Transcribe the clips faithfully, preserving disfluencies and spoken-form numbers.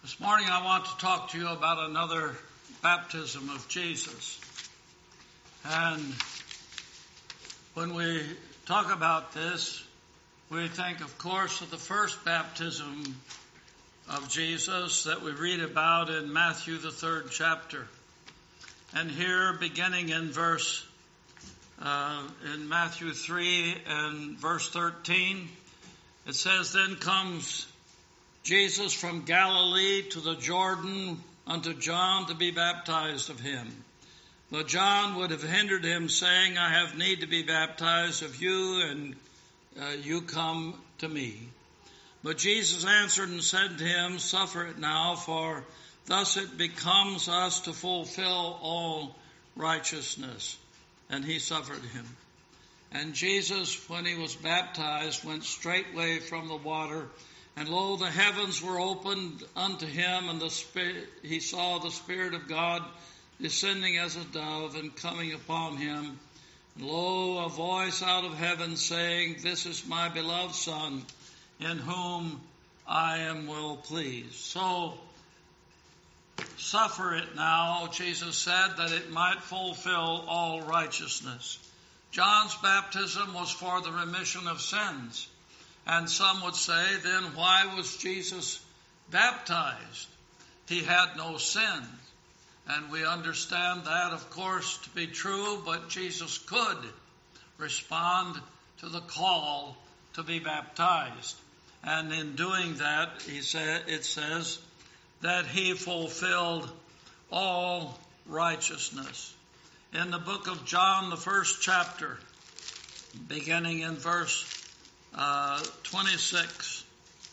This morning I want to talk to you about another baptism of Jesus. And when we talk about this, we think, of course, of the first baptism of Jesus that we read about in Matthew, the third chapter. And here, beginning in verse, uh, in Matthew three and verse thirteen, it says, "Then comes Jesus from Galilee to the Jordan unto John to be baptized of him. But John would have hindered him, saying, I have need to be baptized of you, and uh, you come to me. But Jesus answered and said to him, Suffer it now, for thus it becomes us to fulfill all righteousness. And he suffered him. And Jesus, when he was baptized, went straightway from the water. And lo, the heavens were opened unto him, and the Spirit, he saw the Spirit of God descending as a dove and coming upon him. And lo, a voice out of heaven saying, This is my beloved Son, in whom I am well pleased. So, suffer it now, Jesus said, that it might fulfill all righteousness. John's baptism was for the remission of sins. And some would say, then why was Jesus baptized? He had no sin. And we understand that, of course, to be true, but Jesus could respond to the call to be baptized. And in doing that, he said, it says that he fulfilled all righteousness. In the book of John, the first chapter, beginning in verse Uh, twenty-six.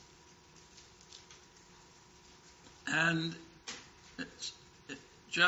And it's, it,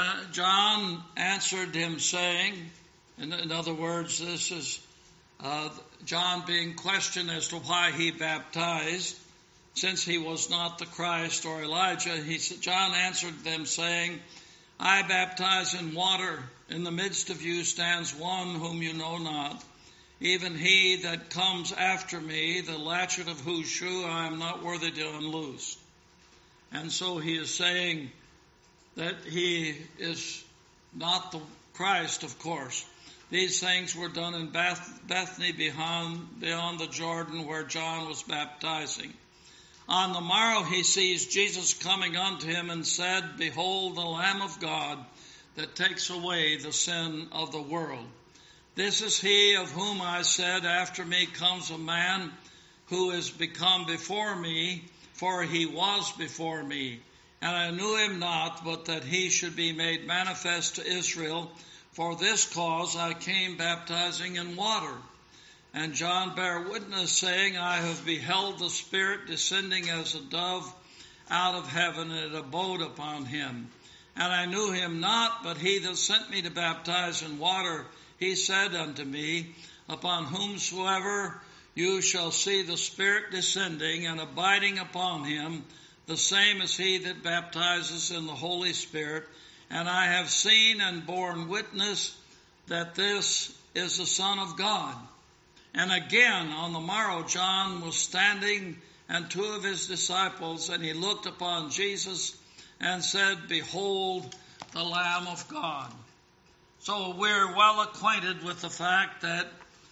John answered him saying, in, in other words, this is uh, John being questioned as to why he baptized, since he was not the Christ or Elijah. He, John answered them saying, I baptize in water. In the midst of you stands one whom you know not, even he that comes after me, the latchet of whose shoe I am not worthy to unloose. And so he is saying that he is not the Christ, of course. These things were done in Beth- Bethany beyond, beyond the Jordan where John was baptizing. On the morrow he sees Jesus coming unto him and said, Behold the Lamb of God that takes away the sin of the world. This is he of whom I said, After me comes a man who is become before me, for he was before me. And I knew him not, but that he should be made manifest to Israel. For this cause I came baptizing in water. And John bare witness, saying, I have beheld the Spirit descending as a dove out of heaven, and it abode upon him. And I knew him not, but he that sent me to baptize in water, he said unto me, Upon whomsoever you shall see the Spirit descending and abiding upon him, the same is he that baptizes in the Holy Spirit. And I have seen and borne witness that this is the Son of God. And again on the morrow John was standing, and two of his disciples, and he looked upon Jesus and said, Behold the Lamb of God. So we're well acquainted with the fact that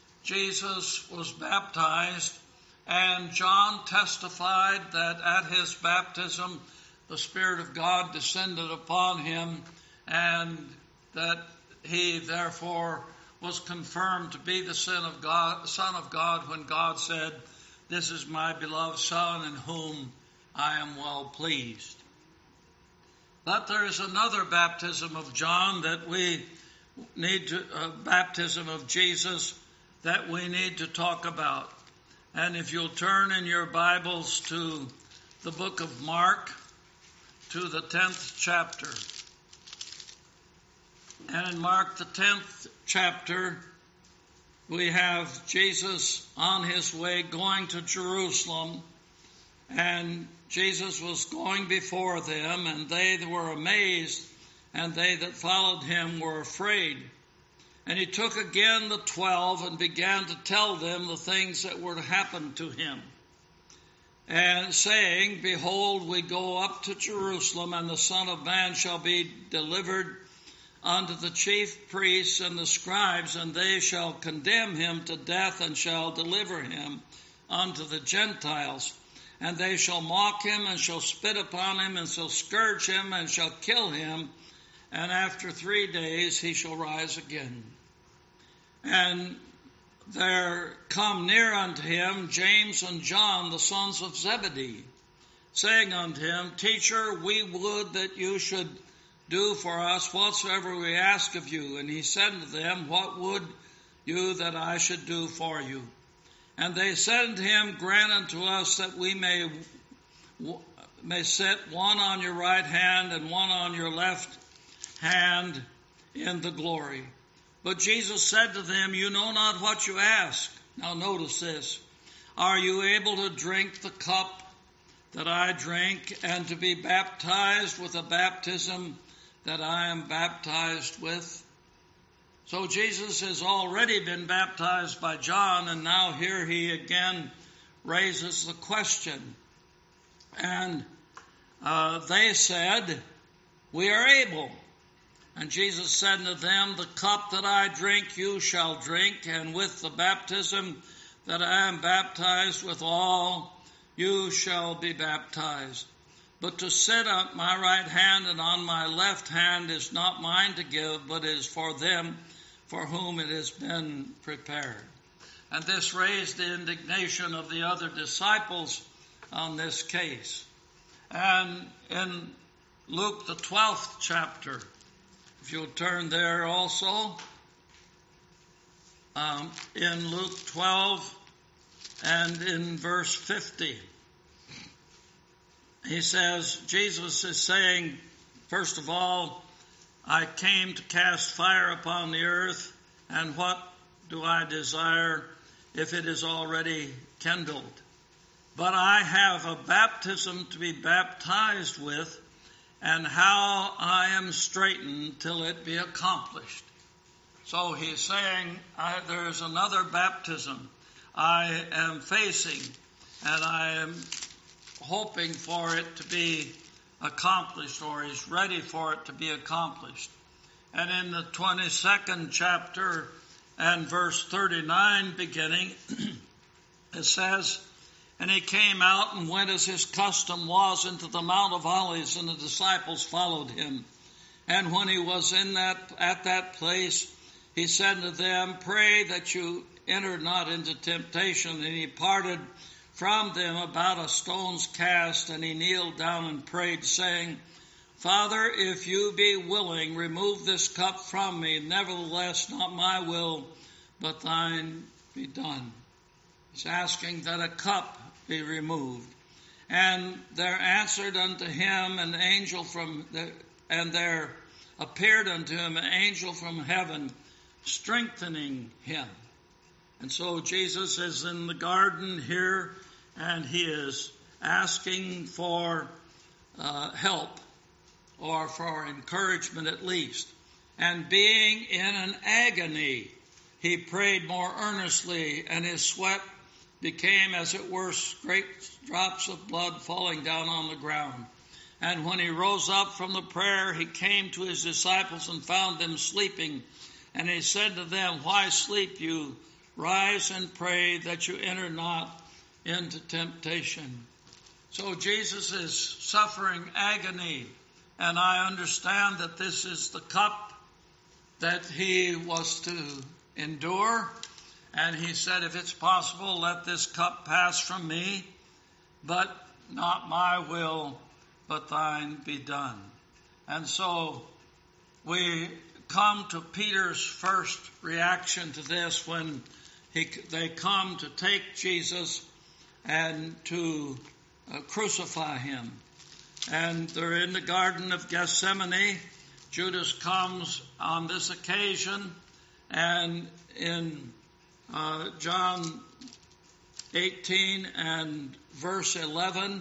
Jesus was baptized, and John testified that at his baptism the Spirit of God descended upon him, and that he therefore was confirmed to be the Son of God, Son of God when God said, This is my beloved Son in whom I am well pleased. But there is another baptism of John that we need to, uh, baptism of Jesus that we need to talk about. And if you'll turn in your Bibles to the book of Mark, to the tenth chapter. And in Mark, the tenth chapter, we have Jesus on his way going to Jerusalem. And Jesus was going before them, and they were amazed, and they that followed him were afraid. And he took again the twelve and began to tell them the things that were to happen to him. and saying, Behold, we go up to Jerusalem, and the Son of Man shall be delivered unto the chief priests and the scribes, and they shall condemn him to death, and shall deliver him unto the Gentiles. And they shall mock him, and shall spit upon him, and shall scourge him, and shall kill him. And after three days he shall rise again. And there come near unto him James and John, the sons of Zebedee, saying unto him, Teacher, we would that you should do for us whatsoever we ask of you. And he said unto them, What would you that I should do for you? And they said unto him, Grant unto us that we may may sit one on your right hand and one on your left hand in the glory. But Jesus said to them, You know not what you ask. Now notice this. Are you able to drink the cup that I drink, and to be baptized with a baptism that I am baptized with? So Jesus has already been baptized by John, and now here he again raises the question. And uh, they said, We are able. And Jesus said unto them, The cup that I drink you shall drink, and with the baptism that I am baptized withal you shall be baptized. But to sit on my right hand and on my left hand is not mine to give, but is for them for whom it has been prepared. And this raised the indignation of the other disciples on this case. And in Luke, the twelfth chapter, if you'll turn there also, um, in Luke twelve and in verse fifty, he says, Jesus is saying, first of all, I came to cast fire upon the earth, and what do I desire if it is already kindled? But I have a baptism to be baptized with, and how I am straitened till it be accomplished. So he's saying, I, there is another baptism I am facing, and I am hoping for it to be accomplished, or he's ready for it to be accomplished. And in the twenty-second chapter and verse thirty-nine beginning, it says, And he came out and went as his custom was into the Mount of Olives, and the disciples followed him. And when he was in that at that place, he said to them, Pray that you enter not into temptation. And he parted from them about a stone's cast, and he kneeled down and prayed, saying, Father, if you be willing, remove this cup from me. Nevertheless, not my will, but thine be done. He's asking that a cup be removed. And there answered unto him an angel from the, and there appeared unto him an angel from heaven, strengthening him. And so Jesus is in the garden here, and he is asking for uh, help, or for encouragement at least. And being in an agony, he prayed more earnestly, and his sweat became, as it were, great drops of blood falling down on the ground. And when he rose up from the prayer, he came to his disciples and found them sleeping. And he said to them, Why sleep you? Rise and pray that you enter not into temptation. So Jesus is suffering agony, and I understand that this is the cup that he was to endure. And he said, if it's possible, let this cup pass from me, but not my will, but thine be done. And so we come to Peter's first reaction to this when he, they come to take Jesus and to uh, crucify him. And they're in the Garden of Gethsemane. Judas comes on this occasion, and in uh, John eighteen and verse eleven,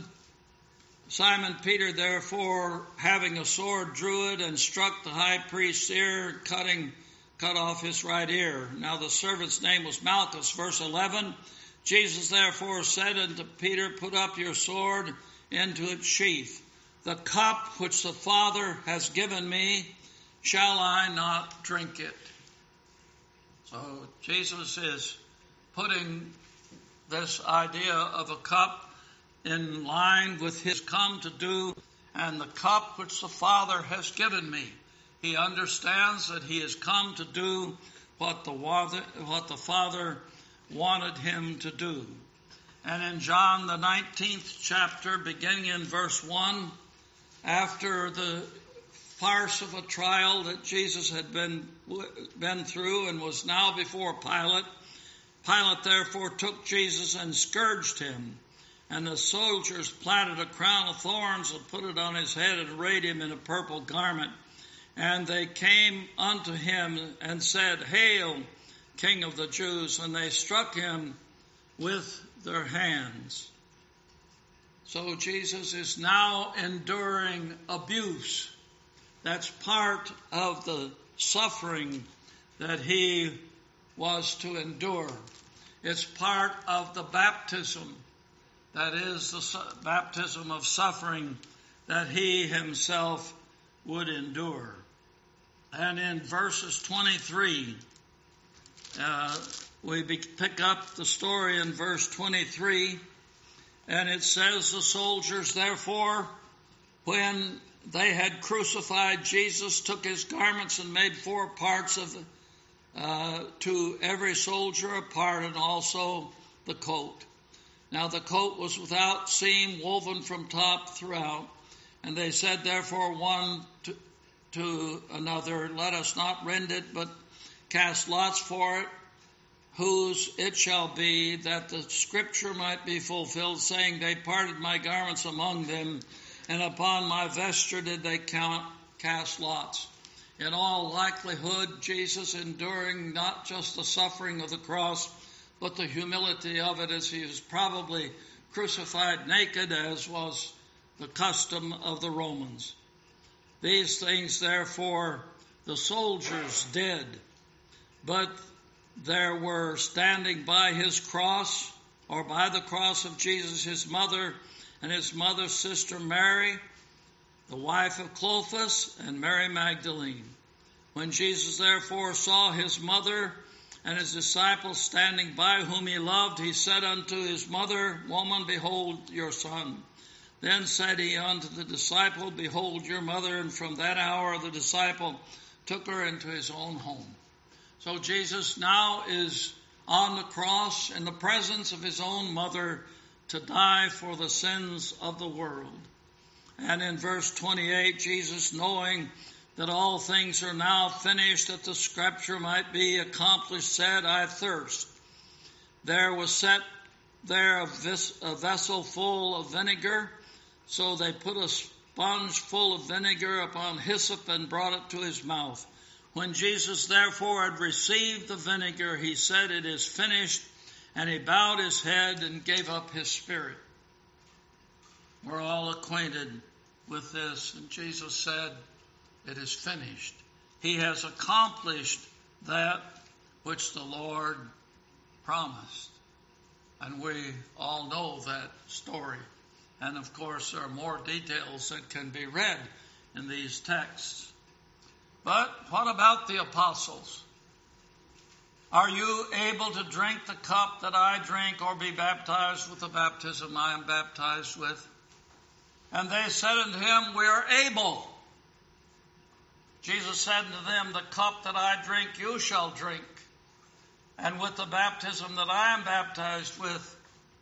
Simon Peter therefore, having a sword, drew it and struck the high priest's ear, cutting, cut off his right ear. Now the servant's name was Malchus. Verse eleven, Jesus therefore said unto Peter, Put up your sword into its sheath. The cup which the Father has given me, shall I not drink it? So Jesus is putting this idea of a cup in line with his come to do, and the cup which the Father has given me. He understands that he has come to do what the, what the Father wanted him to do. And in John the nineteenth chapter, beginning in verse one, after the farce of a trial that Jesus had been, been through and was now before Pilate, Pilate therefore took Jesus and scourged him. And the soldiers planted a crown of thorns and put it on his head and arrayed him in a purple garment. And they came unto him and said, Hail, King of the Jews! And they struck him with their hands. So Jesus is now enduring abuse. That's part of the suffering that he was to endure. It's part of the baptism, that is the su- baptism of suffering that he himself would endure. And in verses twenty-three, uh, we be- pick up the story in verse twenty-three, and it says, The soldiers therefore, when they had crucified Jesus, took his garments and made four parts of uh, to every soldier a part, and also the coat. Now the coat was without seam, woven from top throughout. And they said therefore one to, to another, Let us not rend it, but cast lots for it, whose it shall be, that the scripture might be fulfilled, saying, They parted my garments among them, and upon my vesture did they count, cast lots. In all likelihood, Jesus enduring not just the suffering of the cross, but the humility of it, as he was probably crucified naked, as was the custom of the Romans. These things, therefore, the soldiers did, but there were standing by his cross, or by the cross of Jesus, his mother and his mother's sister Mary, the wife of Clopas, and Mary Magdalene. When Jesus therefore saw his mother and his disciples standing by, whom he loved, he said unto his mother, Woman, behold your son. Then said he unto the disciple, Behold your mother. And from that hour the disciple took her into his own home. So Jesus now is on the cross in the presence of his own mother to die for the sins of the world. And in verse twenty-eight, Jesus, knowing that all things are now finished, that the scripture might be accomplished, said, I thirst. There was set there a, vis- a vessel full of vinegar, so they put a sponge full of vinegar upon hyssop and brought it to his mouth. When Jesus therefore had received the vinegar, he said, It is finished, and he bowed his head and gave up his spirit. We're all acquainted with this, and Jesus said, It is finished. He has accomplished that which the Lord promised. And we all know that story. And of course, there are more details that can be read in these texts. But what about the apostles? Are you able to drink the cup that I drink, or be baptized with the baptism I am baptized with? And they said unto him, We are able. Jesus said unto them, The cup that I drink, you shall drink. And with the baptism that I am baptized with,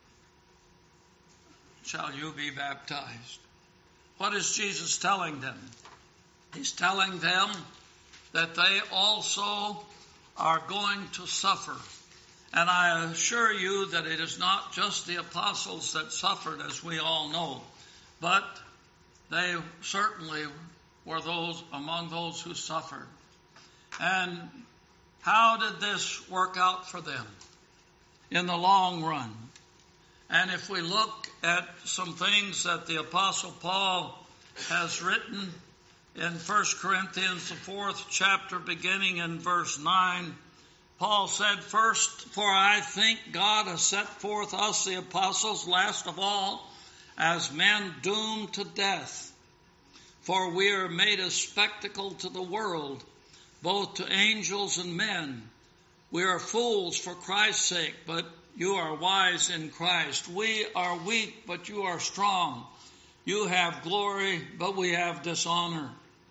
shall you be baptized. What is Jesus telling them? He's telling them that they also are going to suffer. And I assure you that it is not just the apostles that suffered, as we all know, but they certainly were those among those who suffered. And how did this work out for them in the long run? And if we look at some things that the Apostle Paul has written in First Corinthians, the fourth chapter, beginning in verse nine, Paul said, "First, for I think God has set forth us, the apostles, last of all, as men doomed to death. For we are made a spectacle to the world, both to angels and men. We are fools for Christ's sake, but you are wise in Christ. We are weak, but you are strong. You have glory, but we have dishonor.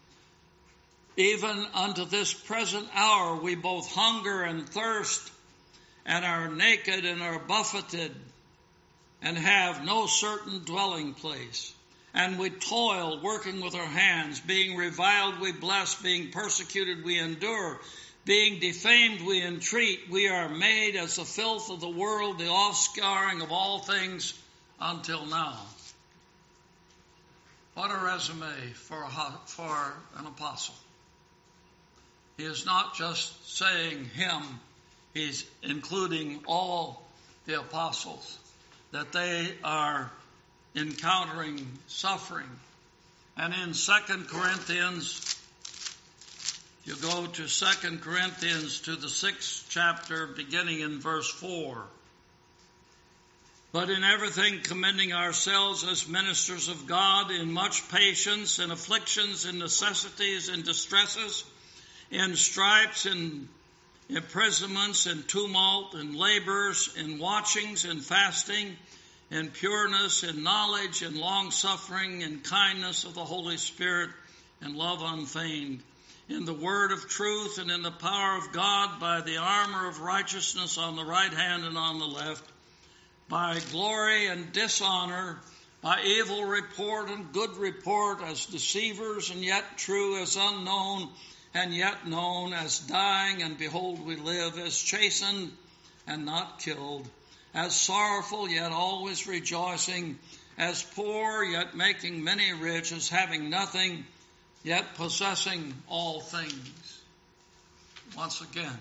Even unto this present hour we both hunger and thirst, and are naked and are buffeted, and have no certain dwelling place. And we toil, working with our hands. Being reviled we bless, being persecuted we endure, being defamed we entreat. We are made as the filth of the world, the offscouring of all things until now." What a resume for, a, for an apostle. He is not just saying him, he's including all the apostles, that they are encountering suffering. And in Second Corinthians, you go to Second Corinthians to the sixth chapter, beginning in verse four. "But in everything commending ourselves as ministers of God, in much patience, in afflictions, in necessities, in distresses, in stripes, in imprisonments, in tumult, in labors, in watchings, in fasting, in pureness, in knowledge, in long-suffering, in kindness of the Holy Spirit, in love unfeigned, in the word of truth, and in the power of God, by the armor of righteousness on the right hand and on the left, by glory and dishonor, by evil report and good report, as deceivers and yet true, as unknown and yet known, as dying and behold we live, as chastened and not killed, as sorrowful yet always rejoicing, as poor yet making many rich, as having nothing yet possessing all things." Once again,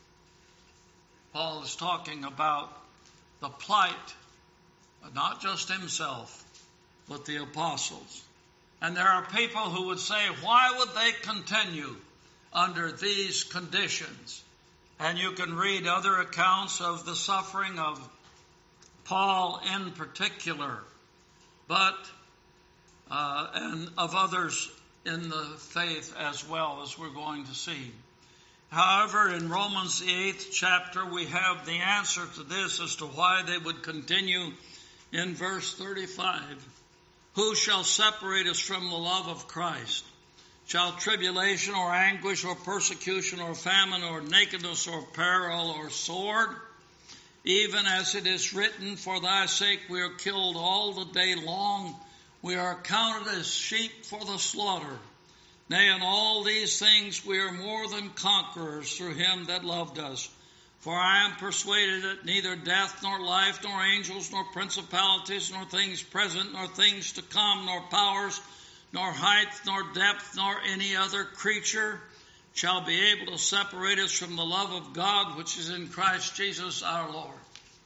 Paul is talking about the plight of not just himself, but the apostles. And there are people who would say, why would they continue under these conditions? And you can read other accounts of the suffering of Paul in particular, but uh, and of others in the faith as well, as we're going to see. However, in Romans the eighth chapter, we have the answer to this as to why they would continue in verse thirty-five. "Who shall separate us from the love of Christ? Shall tribulation or anguish or persecution or famine or nakedness or peril or sword? Even as it is written, for thy sake we are killed all the day long. We are counted as sheep for the slaughter. Nay, in all these things we are more than conquerors through him that loved us. For I am persuaded that neither death, nor life, nor angels, nor principalities, nor things present, nor things to come, nor powers, nor height, nor depth, nor any other creature shall be able to separate us from the love of God which is in Christ Jesus our Lord."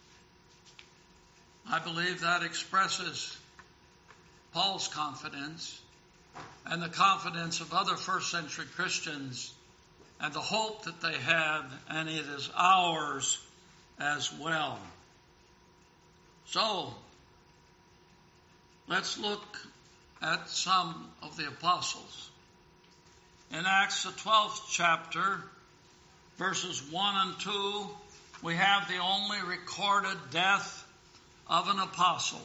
I believe that expresses Paul's confidence and the confidence of other first century Christians and the hope that they had, and it is ours as well. So, let's look at some of the apostles. In Acts the twelfth chapter, verses one and two, we have the only recorded death of an apostle.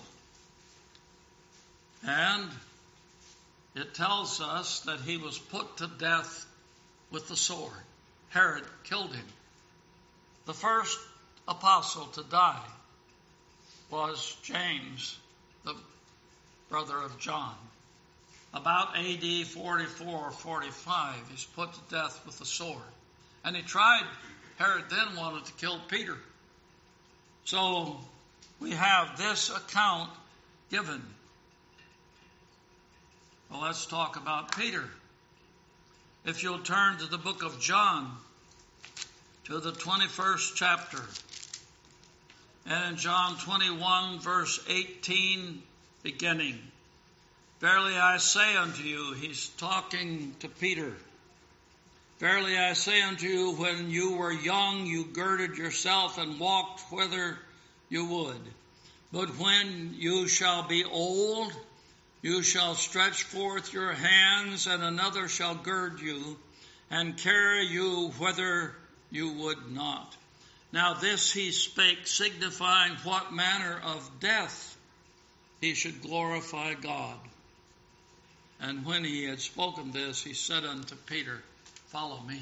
And it tells us that he was put to death with the sword. Herod killed him. The first apostle to die was James, the brother of John. About A D forty-four or forty-five, he's put to death with the sword. And he tried, Herod then wanted to kill Peter. So we have this account given. Well, let's talk about Peter. If you'll turn to the book of John, to the twenty-first chapter, and in John twenty-one, verse eighteen, beginning. "Verily I say unto you," he's talking to Peter, Verily I say unto you, when you were young, you girded yourself and walked whither you would. But when you shall be old, you shall stretch forth your hands, and another shall gird you, and carry you whither you would not. Now this he spake, signifying what manner of death he should glorify God. And when he had spoken this, he said unto Peter, Follow me.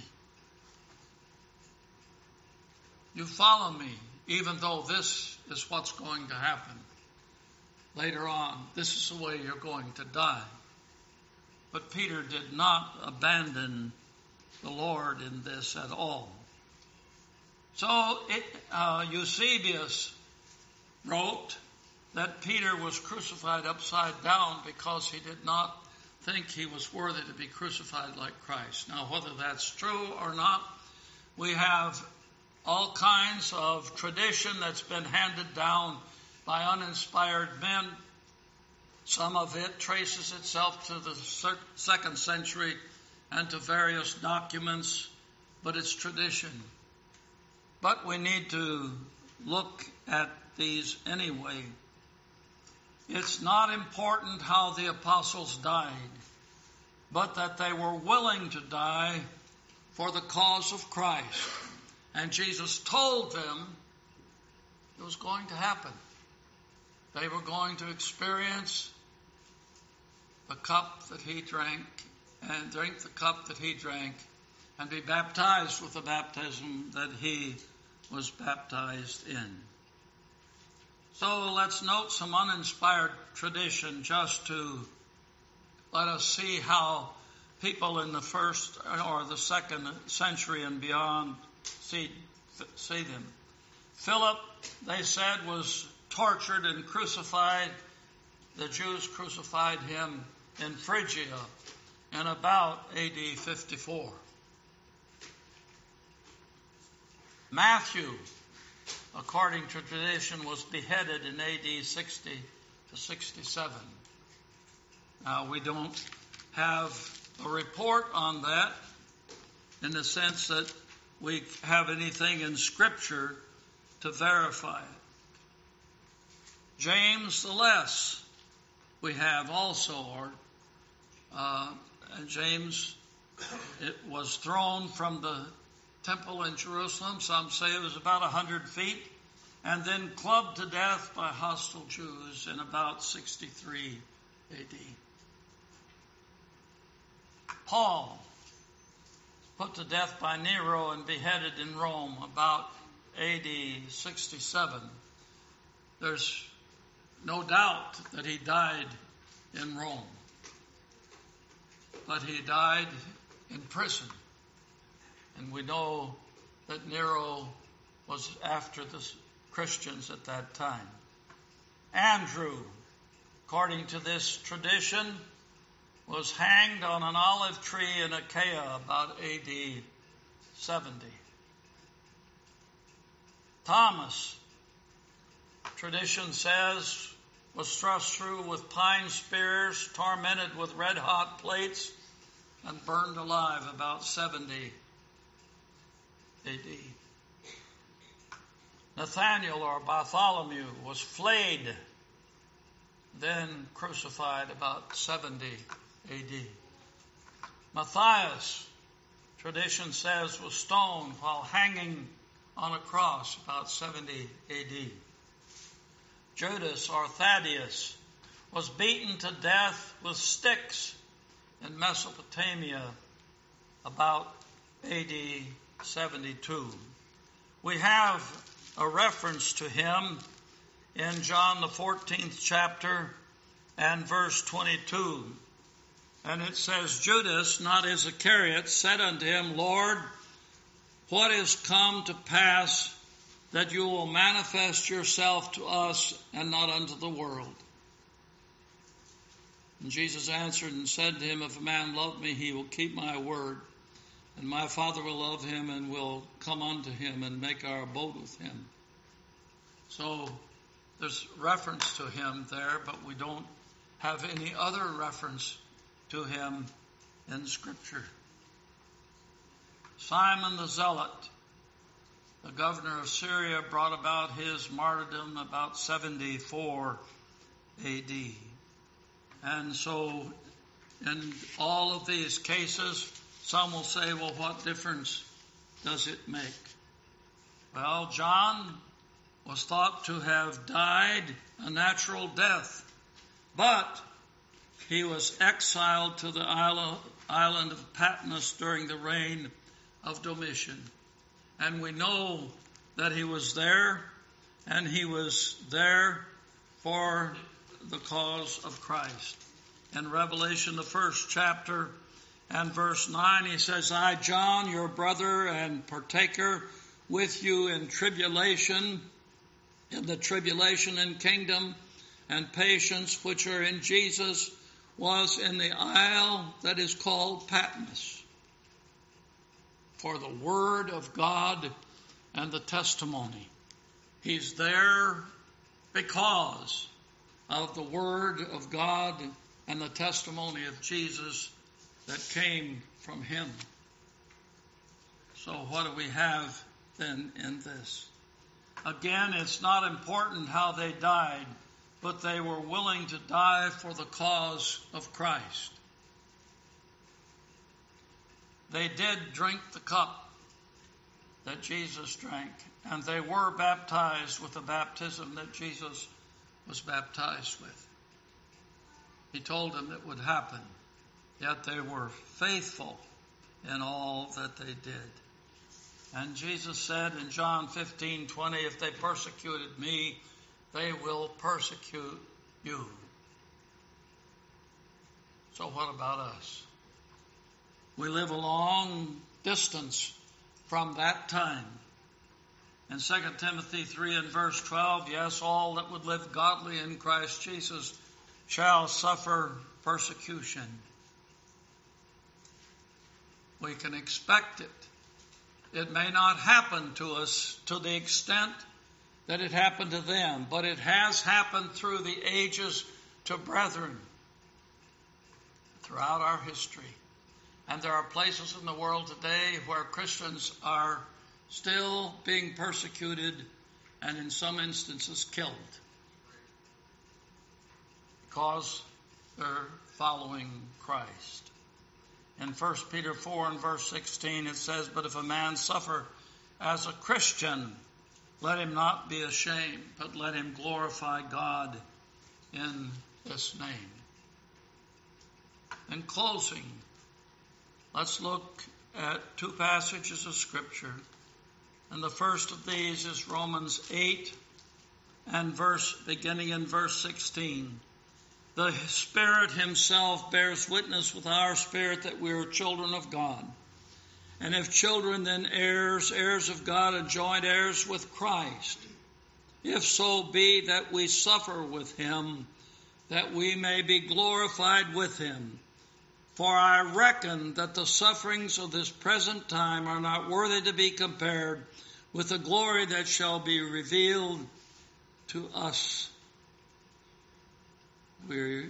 You follow me, even though this is what's going to happen. Later on, this is the way you're going to die. But Peter did not abandon the Lord in this at all. So it, uh, Eusebius wrote that Peter was crucified upside down because he did not think he was worthy to be crucified like Christ. Now, whether that's true or not, we have all kinds of tradition that's been handed down by uninspired men. Some of it traces itself to the second century and to various documents, but it's tradition. But we need to look at these anyway. It's not important how the apostles died, but that they were willing to die for the cause of Christ. And Jesus told them it was going to happen. They were going to experience the cup that he drank, and drink the cup that he drank, and be baptized with the baptism that he was baptized in. So let's note some uninspired tradition just to let us see how people in the first or the second century and beyond see, see them. Philip, they said, was tortured and crucified. The Jews crucified him in Phrygia in about A D fifty-four. Matthew, according to tradition, was beheaded in A D sixty to sixty-seven. Now, we don't have a report on that in the sense that we have anything in Scripture to verify it. James the Less, we have also, or uh, and James, it was thrown from the temple in Jerusalem. Some say it was about a hundred feet, and then clubbed to death by hostile Jews in about sixty-three A D. Paul, put to death by Nero and beheaded in Rome about A D sixty-seven. There's no doubt that he died in Rome, but he died in prison. And we know that Nero was after the Christians at that time. Andrew, according to this tradition, was hanged on an olive tree in Achaia about A D seventy. Thomas, tradition says, was thrust through with pine spears, tormented with red-hot plates, and burned alive about seventy A D. Nathaniel or Bartholomew was flayed, then crucified about seventy A D. Matthias, tradition says, was stoned while hanging on a cross about seventy A D. Judas or Thaddeus was beaten to death with sticks in Mesopotamia about A D seventy-two. We have a reference to him in John the fourteenth chapter and verse twenty-two. And it says, Judas, not Iscariot, said unto him, Lord, what is come to pass that you will manifest yourself to us and not unto the world? And Jesus answered and said to him, if a man love me, he will keep my word, and my Father will love him and will come unto him and make our abode with him. So there's reference to him there, but we don't have any other reference to him in Scripture. Simon the Zealot, the governor of Syria, brought about his martyrdom about seventy-four A D. And so in all of these cases, some will say, well, what difference does it make? Well, John was thought to have died a natural death, but he was exiled to the island of Patmos during the reign of Domitian. And we know that he was there, and he was there for the cause of Christ. In Revelation, the first chapter and verse nine, he says, I, John, your brother and partaker with you in tribulation, in the tribulation and kingdom and patience which are in Jesus, was in the isle that is called Patmos, for the word of God and the testimony. He's there because of the word of God and the testimony of Jesus that came from him. So what do we have then in this? Again, it's not important how they died, but they were willing to die for the cause of Christ. They did drink the cup that Jesus drank, and they were baptized with the baptism that Jesus was baptized with. He told them it would happen, yet they were faithful in all that they did. And Jesus said in John fifteen twenty, if they persecuted me, they will persecute you. So what about us? We live a long distance from that time. In Second Timothy three and verse twelve, yes, all that would live godly in Christ Jesus shall suffer persecution. We can expect it. It may not happen to us to the extent that it happened to them, but it has happened through the ages to brethren throughout our history. And there are places in the world today where Christians are still being persecuted and in some instances killed because they're following Christ. In First Peter four and verse sixteen it says, but if a man suffer as a Christian, let him not be ashamed, but let him glorify God in this name. In closing, let's look at two passages of Scripture. And the first of these is Romans eight and verse, beginning in verse sixteen. The Spirit himself bears witness with our spirit that we are children of God. And if children, then heirs, heirs of God and joint heirs with Christ. If so be that we suffer with him, that we may be glorified with him. For I reckon that the sufferings of this present time are not worthy to be compared with the glory that shall be revealed to us. We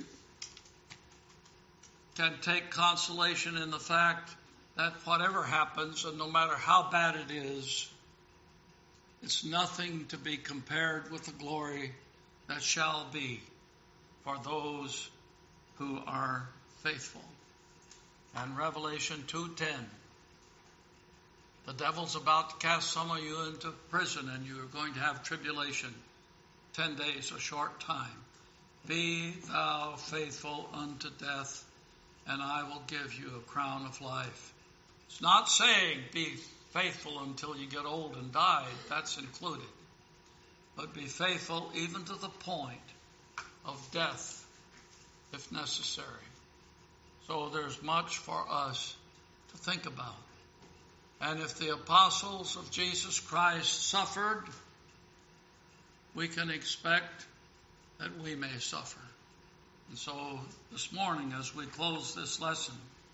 can take consolation in the fact that whatever happens, and no matter how bad it is, it's nothing to be compared with the glory that shall be for those who are faithful. And Revelation two ten, the devil's about to cast some of you into prison, and you're going to have tribulation, ten days, a short time. Be thou faithful unto death, and I will give you a crown of life. It's not saying be faithful until you get old and die. That's included. But be faithful even to the point of death, if necessary. So there's much for us to think about. And if the apostles of Jesus Christ suffered, we can expect that we may suffer. And so this morning, as we close this lesson,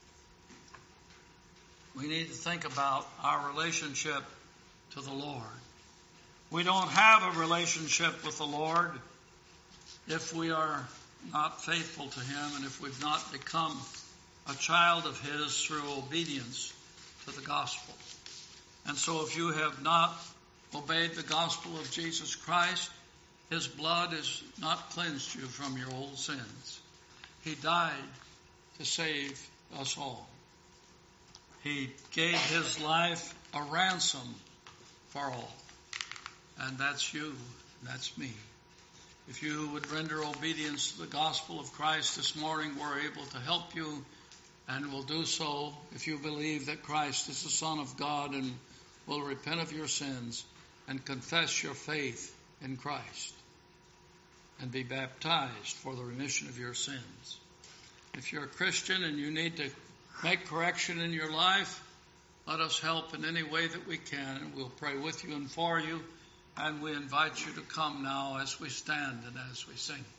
we need to think about our relationship to the Lord. We don't have a relationship with the Lord if we are not faithful to him and if we've not become a child of his through obedience to the gospel. And so if you have not obeyed the gospel of Jesus Christ, his blood has not cleansed you from your old sins. He died to save us all. He gave his life a ransom for all. And that's you, and that's me. If you would render obedience to the gospel of Christ this morning, we're able to help you, and will do so if you believe that Christ is the Son of God and will repent of your sins and confess your faith in Christ and be baptized for the remission of your sins. If you're a Christian and you need to make correction in your life, let us help in any way that we can, and we'll pray with you and for you. And we invite you to come now as we stand and as we sing.